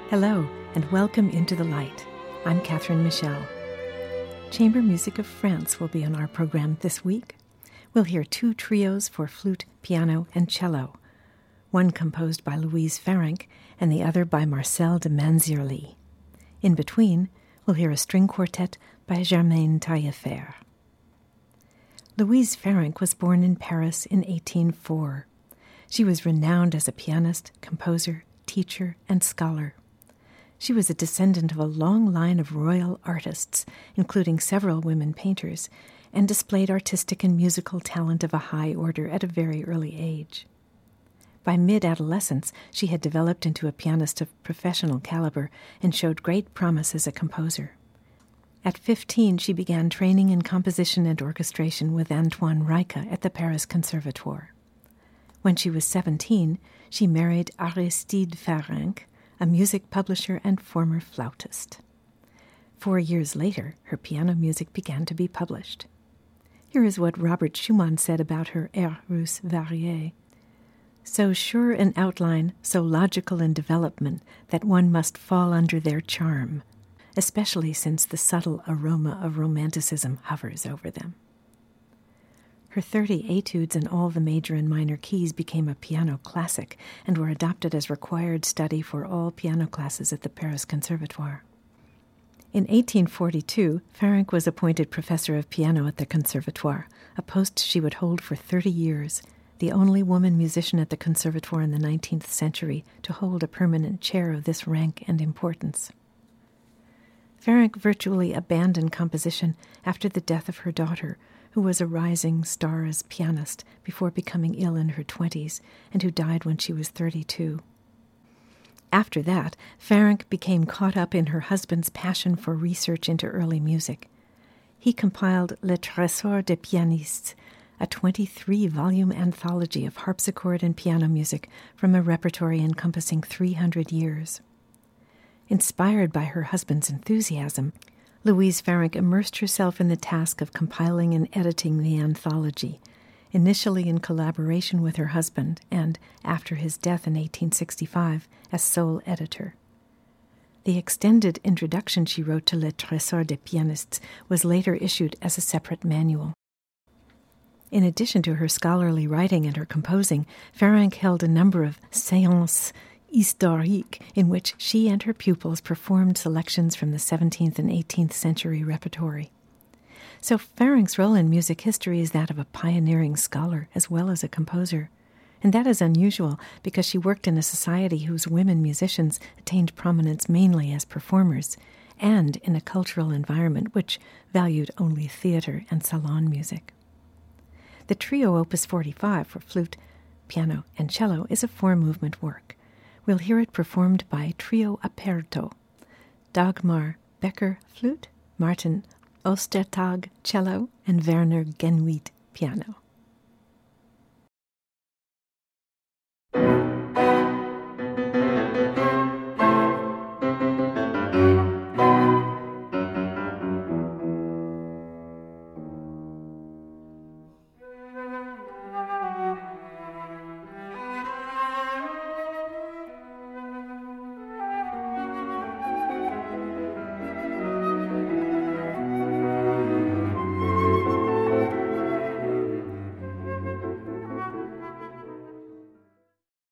Hello, and welcome into the light. I'm Catherine Michel. Chamber Music of France will be on our program this week. We'll hear two trios for flute, piano, and cello, one composed by Louise Ferenc and the other by Marcel de Manzierly. In between, we'll hear a string quartet by Germaine Taillefer. Louise Ferenc was born in Paris in 1804. She was renowned as a pianist, composer, teacher, and scholar. She was a descendant of a long line of royal artists, including several women painters, and displayed artistic and musical talent of a high order at a very early age. By mid-adolescence, she had developed into a pianist of professional caliber and showed great promise as a composer. At 15, she began training in composition and orchestration with Antoine Reicha at the Paris Conservatoire. When she was 17, she married Aristide Ferenc, a music publisher and former flautist. 4 years later, her piano music began to be published. Here is what Robert Schumann said about her Air Russe Varié. So sure in outline, so logical in development, that one must fall under their charm, especially since the subtle aroma of romanticism hovers over them. Her 30 etudes in all the major and minor keys became a piano classic and were adopted as required study for all piano classes at the Paris Conservatoire. In 1842, Ferenc was appointed professor of piano at the Conservatoire, a post she would hold for 30 years, the only woman musician at the Conservatoire in the 19th century to hold a permanent chair of this rank and importance. Ferenc virtually abandoned composition after the death of her daughter, who was a rising star as pianist before becoming ill in her 20s and who died when she was 32. After that, Ferenc became caught up in her husband's passion for research into early music. He compiled Le Trésor des Pianistes, a 23-volume anthology of harpsichord and piano music from a repertory encompassing 300 years. Inspired by her husband's enthusiasm, Louise Ferenc immersed herself in the task of compiling and editing the anthology, initially in collaboration with her husband and, after his death in 1865, as sole editor. The extended introduction she wrote to Le Trésor des Pianistes was later issued as a separate manual. In addition to her scholarly writing and her composing, Ferenc held a number of séances historiques in which she and her pupils performed selections from the 17th and 18th century repertory. So Ferenc's role in music history is that of a pioneering scholar as well as a composer. And that is unusual because she worked in a society whose women musicians attained prominence mainly as performers and in a cultural environment which valued only theater and salon music. The trio Opus 45 for flute, piano, and cello is a four-movement work. We'll hear it performed by Trio Aperto, Dagmar Becker flute, Martin Ostertag cello, and Werner Genuit piano.